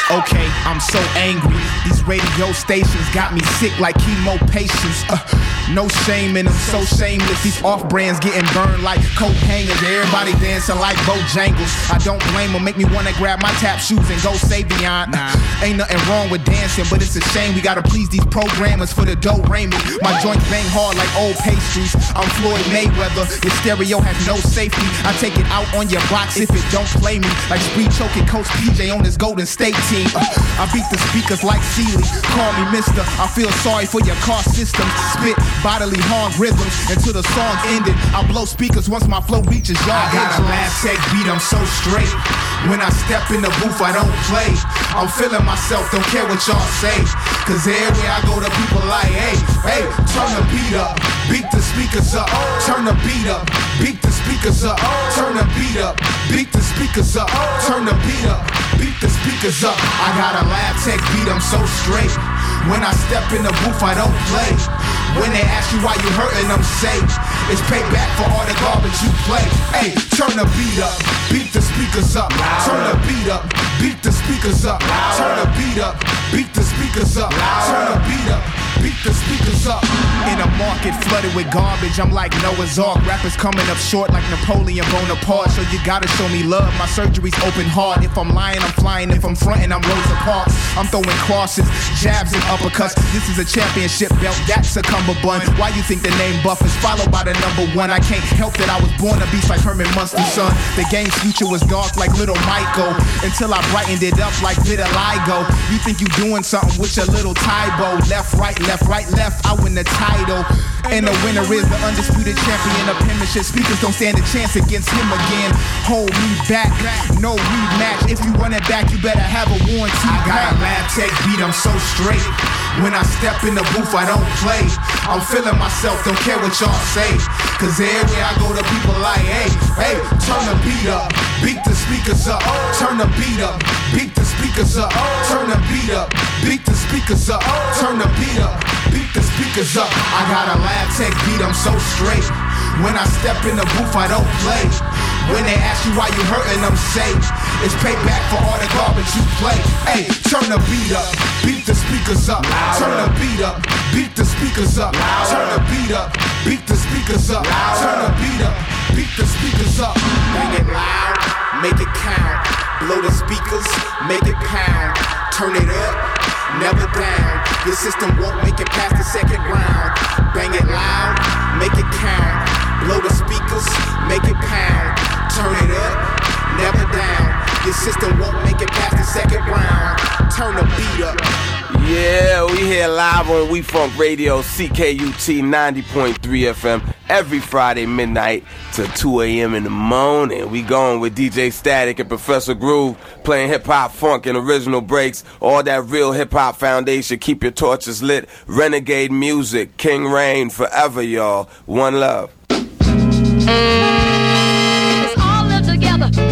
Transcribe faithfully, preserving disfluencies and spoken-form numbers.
Okay, I'm so angry. These radio stations got me sick like chemo patients. Uh, no shame in them, so shameless. These off-brands getting burned like coat hangers. Everybody dancing like Bojangles. I don't blame them, make me wanna grab my tap shoes and go say beyond. Nah. Ain't nothing wrong with dancing, but it's a shame we gotta please these programmers for the dough Raymond. My joints bang hard like old pastries. I'm Floyd Mayweather. Your stereo has no safety. I take it out on your box if it don't play me. Like Spree choking Coach P J on his Golden State team. Uh, I beat the speakers like Sealy. Call me mister. I feel sorry for your car system. Spit bodily harm rhythms until the song's ended. I blow speakers once my flow reaches y'all. I got a Lab Tech beat, I'm so straight. When I step in the booth, I don't play. I'm feeling myself, don't care what y'all say. Cause everywhere I go, the people like, hey, hey, turn the beat up, beat the speakers up, turn the beat up, beat the speakers up, turn the beat up, beat the speakers up, turn the beat up, beat the speakers up. I got a Lab Tech beat, I'm so straight. When I step in the booth, I don't play. When they ask you why you hurting, I'm safe. It's payback for all the garbage you play. Hey, turn the beat up, beat the speakers up. Turn the beat up, beat the speakers up. Turn the beat up, beat the speakers up. Turn the beat up, beat the speakers up. In a market flooded with garbage, I'm like Noah's Ark. Rappers coming up short like Napoleon Bonaparte. So you gotta show me love, my surgery's open hard. If I'm lying, I'm flying. If I'm fronting, I'm Rosa Parks. I'm throwing crosses, jabs and uppercuts. This is a championship belt, that's a cummerbund. Why you think the name Buff is followed by the number one? I can't help that I was born a beast like Herman Munster's son. The game's future was dark like Little Michael, until I brightened it up like vitiligo. You think you doing something with your little Tybo. Left, right, left, right, left, I win the title. And the winner is the undisputed champion of penmanship. Speakers don't stand a chance against him again. Hold me back, no rematch. If you run it back, you better have a warranty. I got a Lab Tech beat, I'm so straight. When I step in the booth, I don't play. I'm feeling myself, don't care what y'all say. Cause everywhere I go, the people like, hey, hey, turn the beat up, beat the speakers up. Turn the beat up, beat the speakers up. Turn the beat up, beat the speakers up. Turn the beat up, beat the speakers up. I got a Lab Tech beat, I'm so straight. When I step in the booth, I don't play. When they ask you why you hurting, I'm safe. It's payback for all the garbage you play. Hey, turn the beat up, beat the speakers up. Turn the beat up, beat the speakers up. Turn the beat up, beat the speakers up. Turn the beat up, beat the speakers up. Make it loud, make it count. Blow the speakers, make it pound. Turn it up, never down. Your system won't make it past the second round. Bang it loud, make it count. Blow the speakers, make it pound. Turn it up, never down. Your system won't make it past the second round. Turn the beat up. Yeah, we here live on We Funk Radio, C K U T ninety point three F M, every Friday midnight to two a.m. in the morning. We going with D J Static and Professor Groove, playing hip-hop, funk, and original breaks. All that real hip-hop foundation. Keep your torches lit. Renegade music. King Reign forever, y'all. One love. Let's all live together.